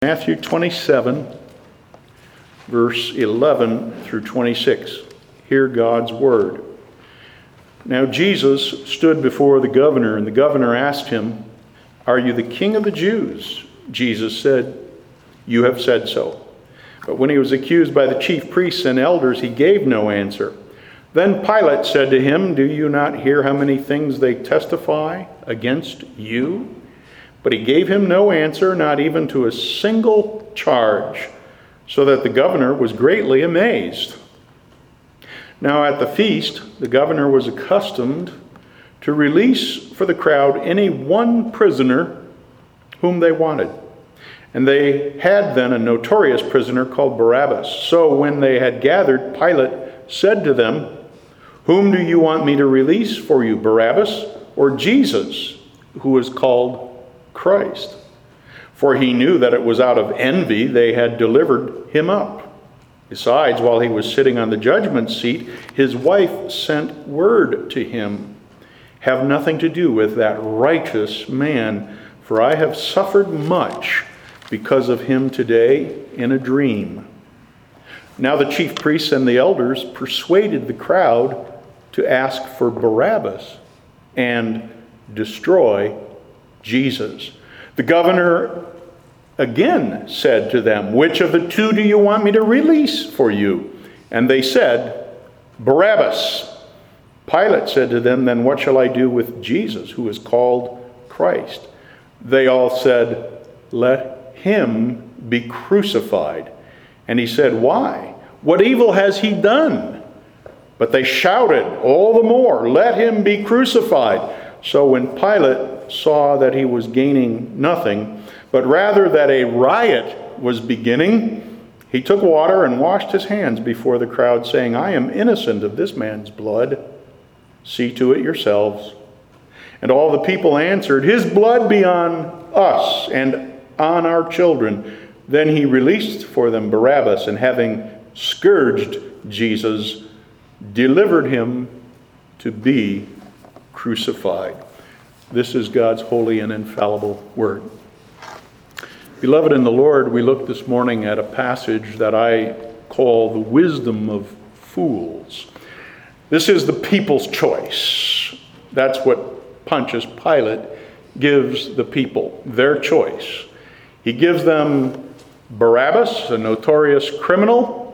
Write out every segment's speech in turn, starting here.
Matthew 27, verse 11 through 26. Hear God's word. Now Jesus stood before the governor, and the governor asked him, "Are you the king of the Jews?" Jesus said, "You have said so." But when he was accused by the chief priests and elders, he gave no answer. Then Pilate said to him, "Do you not hear how many things they testify against you?" But he gave him no answer, not even to a single charge, so that the governor was greatly amazed. Now at the feast, the governor was accustomed to release for the crowd any one prisoner whom they wanted. And they had then a notorious prisoner called Barabbas. So when they had gathered, Pilate said to them, "Whom do you want me to release for you, Barabbas or Jesus, who is called Christ?" For he knew that it was out of envy they had delivered him up. Besides, while he was sitting on the judgment seat, his wife sent word to him, "Have nothing to do with that righteous man, for I have suffered much because of him today in a dream." Now the chief priests and the elders persuaded the crowd to ask for Barabbas and destroy Jesus. The governor again said to them, "Which of the two do you want me to release for you?" And they said, "Barabbas." Pilate said to them, "Then what shall I do with Jesus, who is called Christ?" They all said, "Let him be crucified." And he said, "Why? What evil has he done?" But they shouted all the more, "Let him be crucified." So when Pilate saw that he was gaining nothing, but rather that a riot was beginning, he took water and washed his hands before the crowd, saying, "I am innocent of this man's blood. See to it yourselves." And all the people answered, "His blood be on us and on our children." Then he released for them Barabbas, and having scourged Jesus, delivered him to be crucified. This is God's holy and infallible word. Beloved in the Lord, we look this morning at a passage that I call the wisdom of fools. This is the people's choice. That's what Pontius Pilate gives the people, their choice. He gives them Barabbas, a notorious criminal,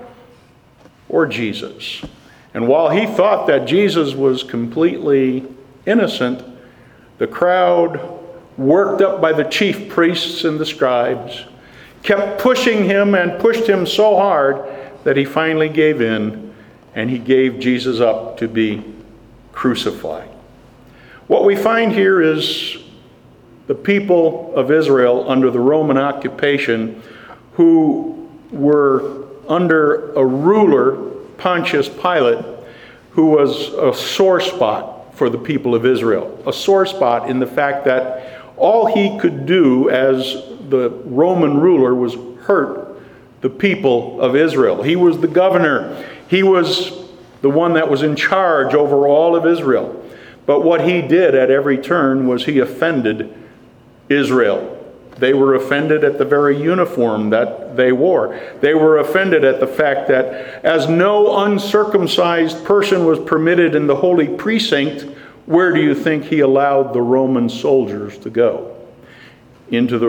or Jesus. And while he thought that Jesus was completely innocent, the crowd, worked up by the chief priests and the scribes, kept pushing him and pushed him so hard that he finally gave in, and he gave Jesus up to be crucified. What we find here is the people of Israel under the Roman occupation, who were under a ruler, Pontius Pilate, who was a sore spot for the people of Israel. A sore spot in the fact that all he could do as the Roman ruler was hurt the people of Israel. He was the governor. He was the one that was in charge over all of Israel. But what he did at every turn was he offended Israel. They were offended at the very uniform that they wore. They were offended at the fact that as no uncircumcised person was permitted in the holy precinct, where do you think he allowed the Roman soldiers to go? Into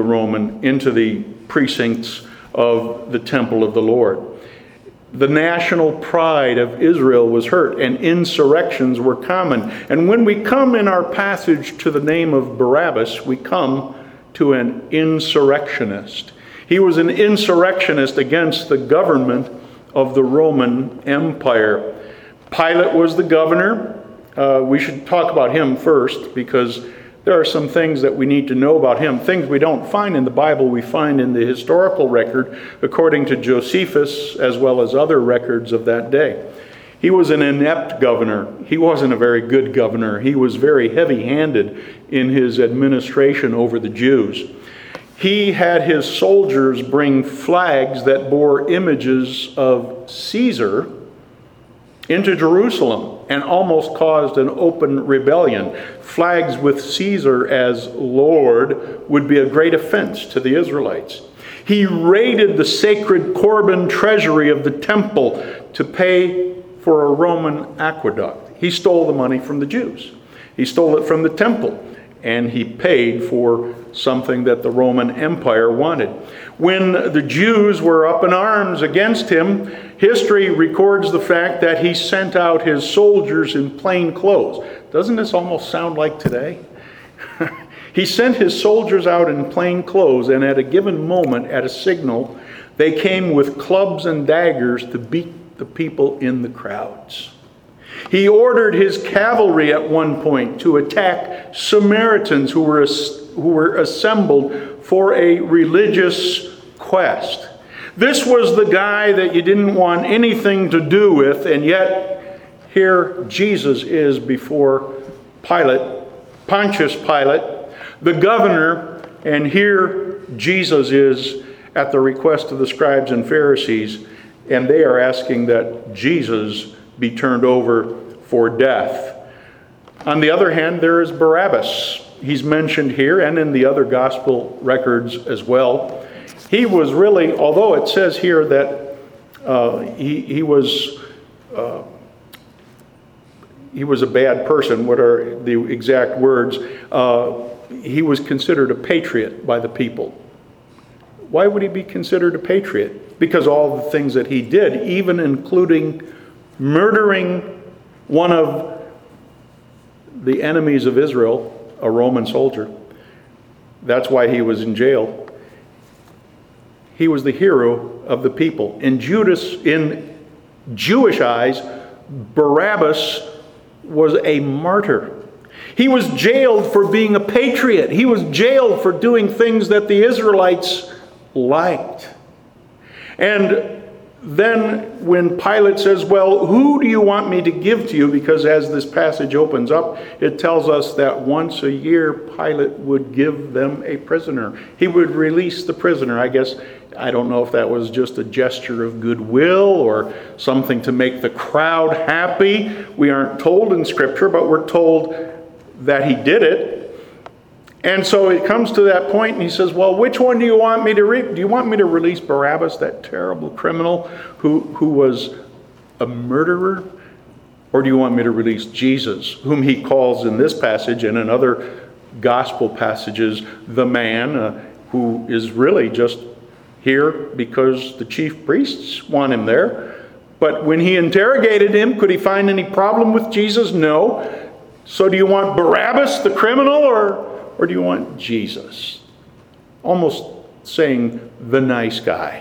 the precincts of the temple of the Lord. The national pride of Israel was hurt, and insurrections were common. And when we come in our passage to the name of Barabbas, we come to an insurrectionist. He was an insurrectionist against the government of the Roman Empire. Pilate was the governor. We should talk about him first, because there are some things that we need to know about him. Things we don't find in the Bible, we find in the historical record, according to Josephus, as well as other records of that day. He was an inept governor. He wasn't a very good governor. He was very heavy-handed in his administration over the Jews. He had his soldiers bring flags that bore images of Caesar into Jerusalem and almost caused an open rebellion. Flags with Caesar as Lord would be a great offense to the Israelites. He raided the sacred Corban treasury of the temple to pay for a Roman aqueduct. He stole the money from the Jews. He stole it from the temple, and he paid for something that the Roman Empire wanted. When the Jews were up in arms against him, history records the fact that he sent out his soldiers in plain clothes. Doesn't this almost sound like today? He sent his soldiers out in plain clothes, and at a given moment, at a signal, they came with clubs and daggers to beat the people in the crowds. He ordered his cavalry at one point to attack Samaritans who were assembled for a religious quest. This was the guy that you didn't want anything to do with, and yet here Jesus is before Pontius Pilate, the governor, and here Jesus is at the request of the scribes and Pharisees, and they are asking that Jesus be turned over for death. On the other hand, there is Barabbas. He's mentioned here and in the other gospel records as well. He was really, although it says here that he was a bad person, what are the exact words? He was considered a patriot by the people. Why would he be considered a patriot? Because all the things that he did, even including murdering one of the enemies of Israel, a Roman soldier. That's why he was in jail. He was the hero of the people. In Jewish eyes, Barabbas was a martyr. He was jailed for being a patriot. He was jailed for doing things that the Israelites liked. And then when Pilate says, well, who do you want me to give to you? Because as this passage opens up, it tells us that once a year, Pilate would give them a prisoner. He would release the prisoner. I don't know if that was just a gesture of goodwill or something to make the crowd happy. We aren't told in Scripture, but we're told that he did it. And so it comes to that point, and he says, well, which one do you want me to read? Do you want me to release Barabbas, that terrible criminal who was a murderer? Or do you want me to release Jesus, whom he calls in this passage and in other gospel passages, the man who is really just here because the chief priests want him there? But when he interrogated him, could he find any problem with Jesus? No. So do you want Barabbas, the criminal, or do you want Jesus? Almost saying the nice guy.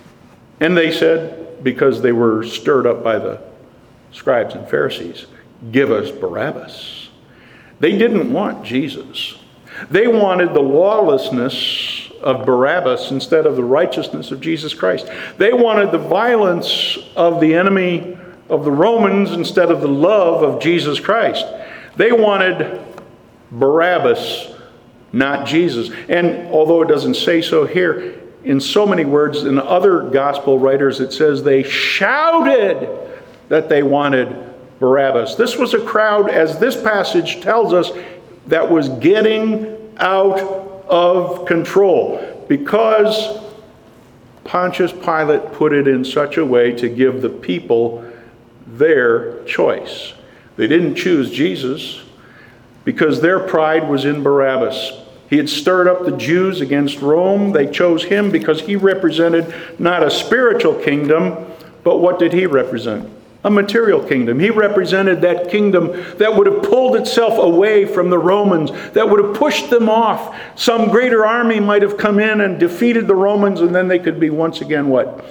And they said, because they were stirred up by the scribes and Pharisees, give us Barabbas. They didn't want Jesus. They wanted the lawlessness of Barabbas instead of the righteousness of Jesus Christ. They wanted the violence of the enemy of the Romans instead of the love of Jesus Christ. They wanted Barabbas, not Jesus. And although it doesn't say so here, in so many words, in other gospel writers, it says they shouted that they wanted Barabbas. This was a crowd, as this passage tells us, that was getting out of control because Pontius Pilate put it in such a way to give the people their choice. They didn't choose Jesus because their pride was in Barabbas. He had stirred up the Jews against Rome. They chose him because he represented not a spiritual kingdom, but what did he represent? A material kingdom. He represented that kingdom that would have pulled itself away from the Romans, that would have pushed them off. Some greater army might have come in and defeated the Romans, and then they could be once again, what?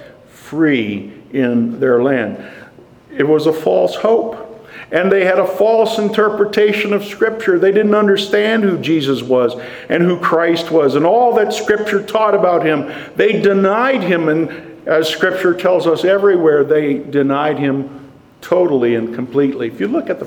Free in their land. It was a false hope. And they had a false interpretation of Scripture. They didn't understand who Jesus was and who Christ was and all that Scripture taught about him. They denied him, and as Scripture tells us everywhere, they denied him totally and completely. If you look at the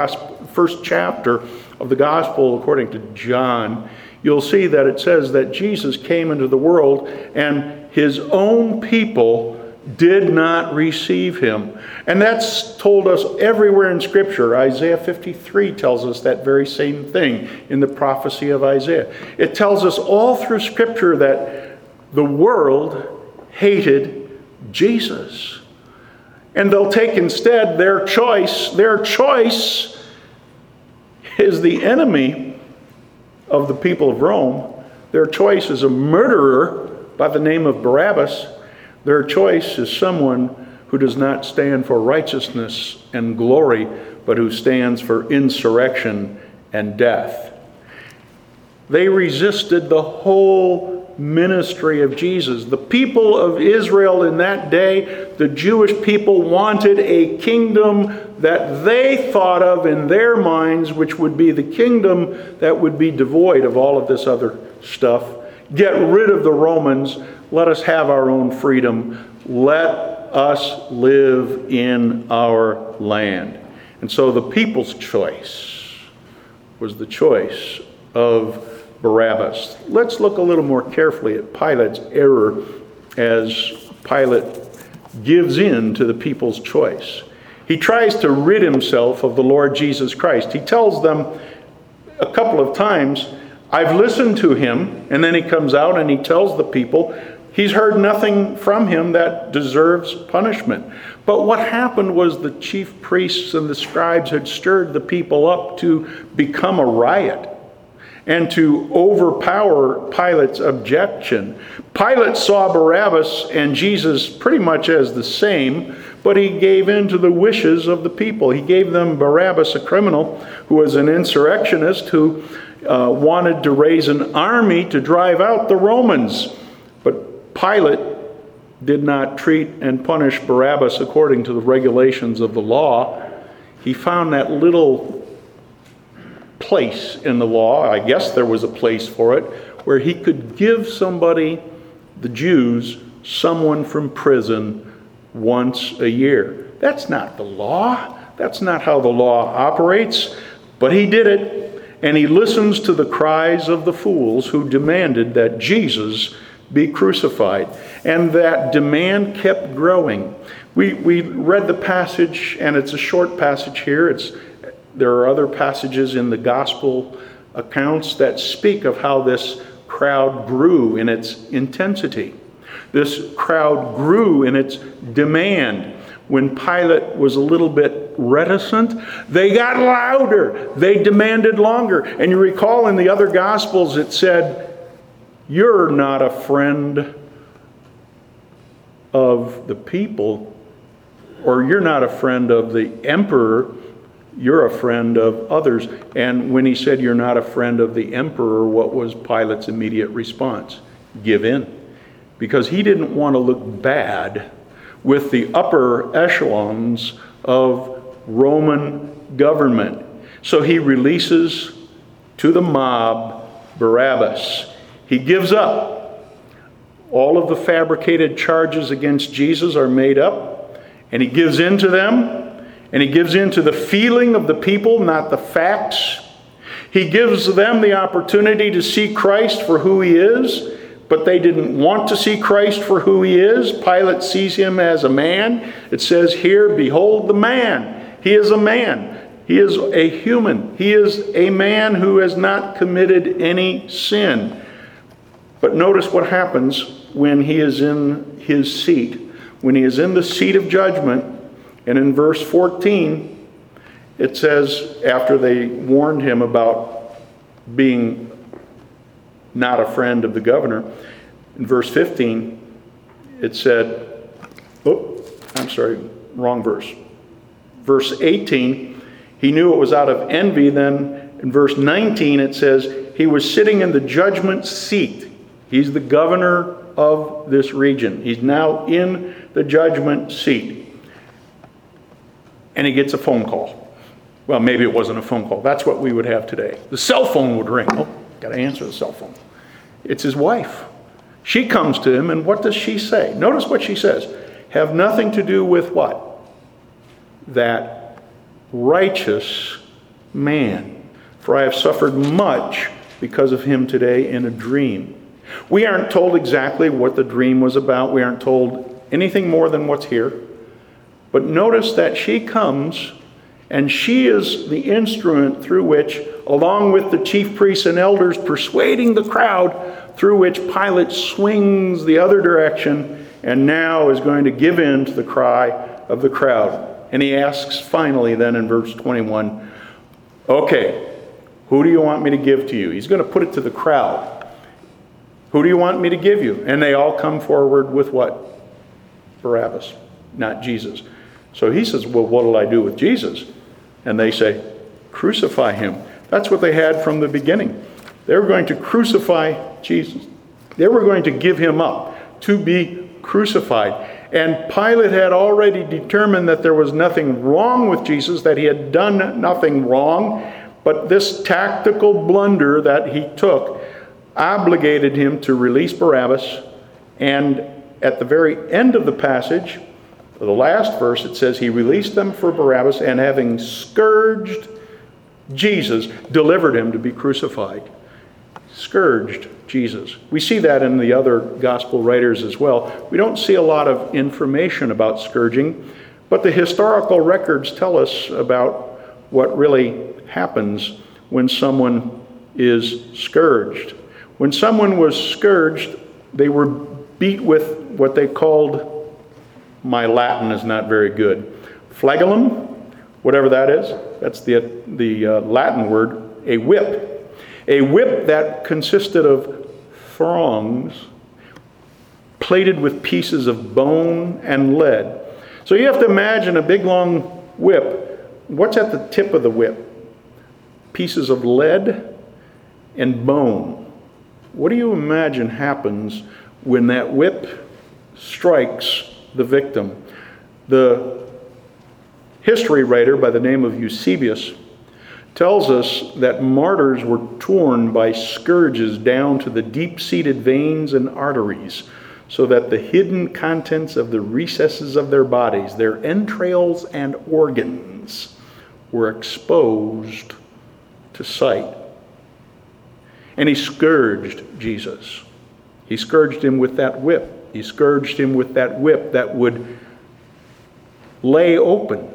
first chapter of the Gospel according to John, you'll see that it says that Jesus came into the world and his own people did not receive him. And that's told us everywhere in Scripture. Isaiah 53 tells us that very same thing in the prophecy of Isaiah. It tells us all through Scripture that The world hated Jesus. And they'll take instead their choice. Their choice is the enemy of the people of Rome. Their choice is a murderer by the name of Barabbas. Their choice is someone who does not stand for righteousness and glory, but who stands for insurrection and death. They resisted the whole ministry of Jesus. The people of Israel in that day, the Jewish people, wanted a kingdom that they thought of in their minds, which would be the kingdom that would be devoid of all of this other stuff. Get rid of the Romans. Let us have our own freedom. Let us live in our land. And so the people's choice was the choice of Barabbas. Let's look a little more carefully at Pilate's error as Pilate gives in to the people's choice. He tries to rid himself of the Lord Jesus Christ. He tells them a couple of times, I've listened to him, and then he comes out and he tells the people he's heard nothing from him that deserves punishment. But what happened was the chief priests and the scribes had stirred the people up to become a riot and to overpower Pilate's objection. Pilate saw Barabbas and Jesus pretty much as the same, but he gave in to the wishes of the people. He gave them Barabbas, a criminal who was an insurrectionist who wanted to raise an army to drive out the Romans. But Pilate did not treat and punish Barabbas according to the regulations of the law. He found that little place in the law, I guess there was a place for it, where he could give somebody, the Jews, someone from prison once a year. That's not the law. That's not how the law operates. But he did it, and he listens to the cries of the fools who demanded that Jesus be crucified. And that demand kept growing. We read the passage, and it's a short passage here. There are other passages in the gospel accounts that speak of how this crowd grew in its intensity. This crowd grew in its demand. When Pilate was a little bit reticent, they got louder. They demanded longer. And you recall in the other gospels it said, you're not a friend of the people, or you're not a friend of the emperor, you're a friend of others. And when he said you're not a friend of the emperor, what was Pilate's immediate response? Give in. Because he didn't want to look bad with the upper echelons of Roman government. So he releases to the mob Barabbas. He gives up. All of the fabricated charges against Jesus are made up, and he gives in to them. And he gives in to the feeling of the people, not the facts. He gives them the opportunity to see Christ for who he is, but they didn't want to see Christ for who he is. Pilate sees him as a man. It says here, behold the man. He is a man. He is a human. He is a man who has not committed any sin. But notice what happens when he is in his seat. When he is in the seat of judgment. And in verse 14, it says, after they warned him about being not a friend of the governor, in verse 15, it said, wrong verse. Verse 18, he knew it was out of envy. Then in verse 19, it says, he was sitting in the judgment seat. He's the governor of this region. He's now in the judgment seat. And he gets a phone call. Well, maybe it wasn't a phone call. That's what we would have today. The cell phone would ring. Oh, got to answer the cell phone. It's his wife. She comes to him, and what does she say? Notice what she says. Have nothing to do with what? That righteous man. For I have suffered much because of him today in a dream. We aren't told exactly what the dream was about. We aren't told anything more than what's here. But notice that she comes, and she is the instrument through which, along with the chief priests and elders persuading the crowd, through which Pilate swings the other direction and now is going to give in to the cry of the crowd. And he asks finally then in verse 21, okay, who do you want me to give to you? He's going to put it to the crowd. Who do you want me to give you? And they all come forward with what? Barabbas, not Jesus. So he says, well, what will I do with Jesus? And they say, crucify him. That's what they had from the beginning. They were going to crucify Jesus. They were going to give him up to be crucified. And Pilate had already determined that there was nothing wrong with Jesus, that he had done nothing wrong. But this tactical blunder that he took obligated him to release Barabbas. And at the very end of the passage, the last verse, it says, he released them for Barabbas, and having scourged Jesus, delivered him to be crucified. Scourged Jesus. We see that in the other gospel writers as well. We don't see a lot of information about scourging, but the historical records tell us about what really happens when someone is scourged. When someone was scourged, they were beat with what they called, my Latin is not very good, flagellum, whatever that is. That's the Latin word, a whip. A whip that consisted of thongs plated with pieces of bone and lead. So you have to imagine a big long whip. What's at the tip of the whip? Pieces of lead and bone. What do you imagine happens when that whip strikes the victim? The history writer by the name of Eusebius tells us that martyrs were torn by scourges down to the deep-seated veins and arteries, so that the hidden contents of the recesses of their bodies, their entrails and organs, were exposed to sight. And he scourged Jesus. He scourged him with that whip. He scourged him with that whip that would lay open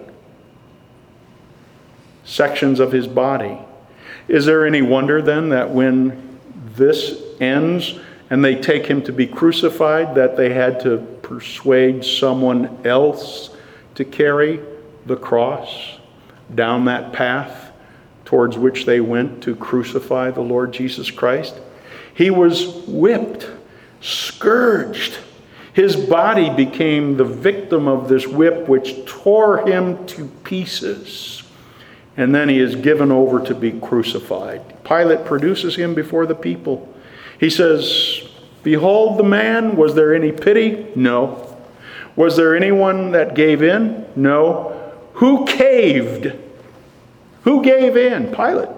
sections of his body. Is there any wonder then that when this ends and they take him to be crucified, that they had to persuade someone else to carry the cross down that path towards which they went to crucify the Lord Jesus Christ? He was whipped, scourged. His body became the victim of this whip, which tore him to pieces. And then he is given over to be crucified. Pilate produces him before the people. He says, behold the man. Was there any pity? No. Was there anyone that gave in? No. Who caved? Who gave in? Pilate.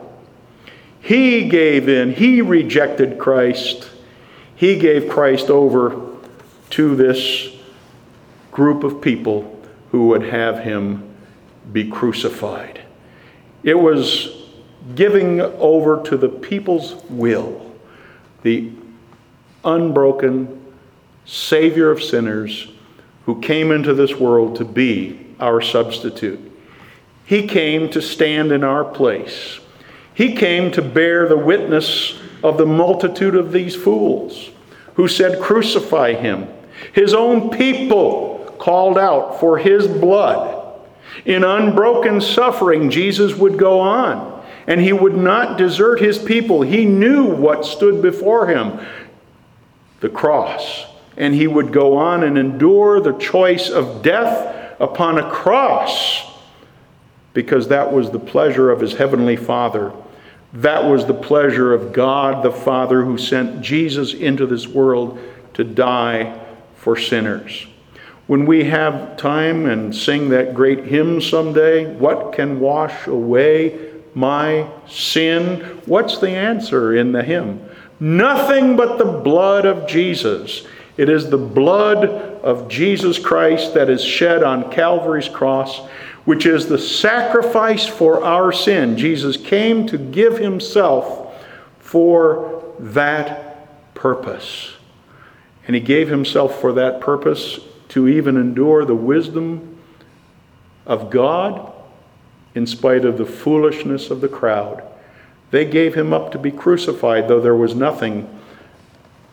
He gave in. He rejected Christ. He gave Christ over to this group of people who would have him be crucified. It was giving over to the people's will, the unbroken Savior of sinners who came into this world to be our substitute. He came to stand in our place. He came to bear the witness of the multitude of these fools who said, crucify him. His own people called out for his blood. In unbroken suffering, Jesus would go on, and he would not desert his people. He knew what stood before him, the cross, and he would go on and endure the choice of death upon a cross, because that was the pleasure of his heavenly Father. That was the pleasure of God the Father, who sent Jesus into this world to die for sinners. When we have time and sing that great hymn someday, what can wash away my sin? What's the answer in the hymn? Nothing but the blood of Jesus. It is the blood of Jesus Christ that is shed on Calvary's cross, which is the sacrifice for our sin. Jesus came to give himself for that purpose. And he gave himself for that purpose to even endure the wisdom of God in spite of the foolishness of the crowd. They gave him up to be crucified, though there was nothing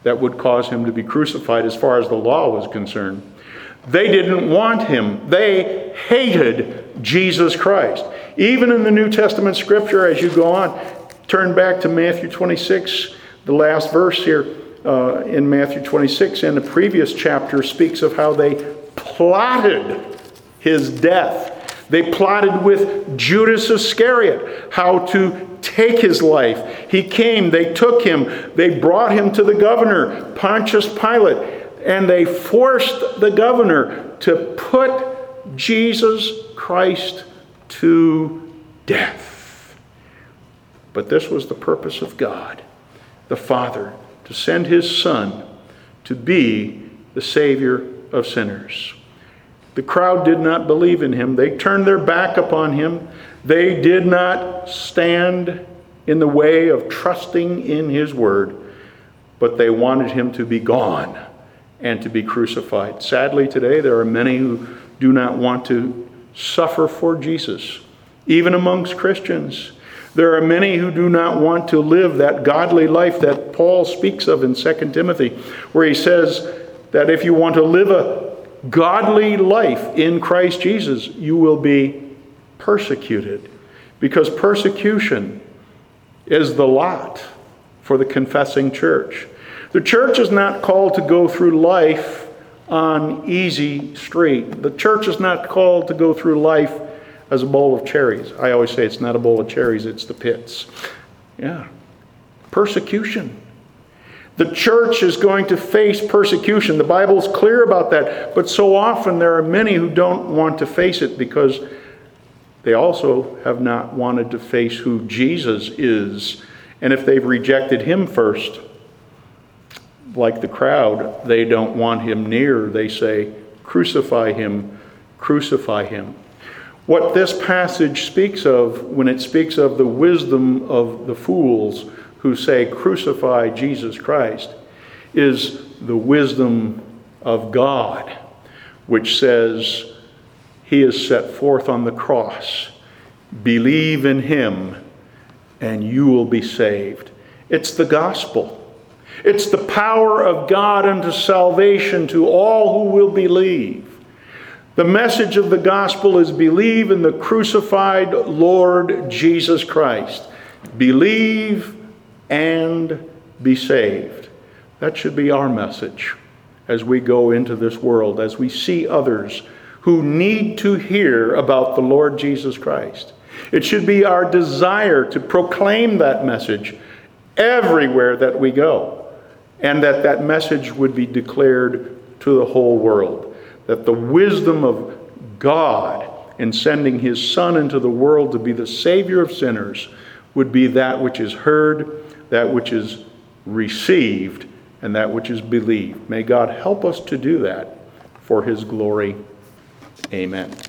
that would cause him to be crucified as far as the law was concerned. They didn't want him. They hated Jesus Christ. Even in the New Testament scripture, as you go on, turn back to Matthew 26, the last verse here in Matthew 26 in the previous chapter speaks of how they plotted his death. They plotted with Judas Iscariot how to take his life. He came, they took him, they brought him to the governor, Pontius Pilate, and they forced the governor to put Jesus Christ to death. But this was the purpose of God, the Father, to send his Son to be the Savior of sinners. The crowd did not believe in him. They turned their back upon him. They did not stand in the way of trusting in his word, but they wanted him to be gone and to be crucified. Sadly, today there are many who do not want to suffer for Jesus, even amongst Christians. There are many who do not want to live that godly life that Paul speaks of in 2 Timothy, where he says that if you want to live a godly life in Christ Jesus, you will be persecuted, because persecution is the lot for the confessing church. The church is not called to go through life on easy street. The church is not called to go through life as a bowl of cherries. I always say it's not a bowl of cherries, it's the pits. Yeah. Persecution. The church is going to face persecution. The Bible's clear about that. But so often there are many who don't want to face it because they also have not wanted to face who Jesus is. And if they've rejected him first, like the crowd, they don't want him near. They say, crucify him, crucify him. What this passage speaks of, when it speaks of the wisdom of the fools who say, crucify Jesus Christ, is the wisdom of God, which says he is set forth on the cross. Believe in him, and you will be saved. It's the gospel. It's the power of God unto salvation to all who will believe. The message of the gospel is believe in the crucified Lord Jesus Christ. Believe and be saved. That should be our message as we go into this world, as we see others who need to hear about the Lord Jesus Christ. It should be our desire to proclaim that message everywhere that we go, and that message would be declared to the whole world. That the wisdom of God in sending his Son into the world to be the Savior of sinners would be that which is heard, that which is received, and that which is believed. May God help us to do that for his glory. Amen.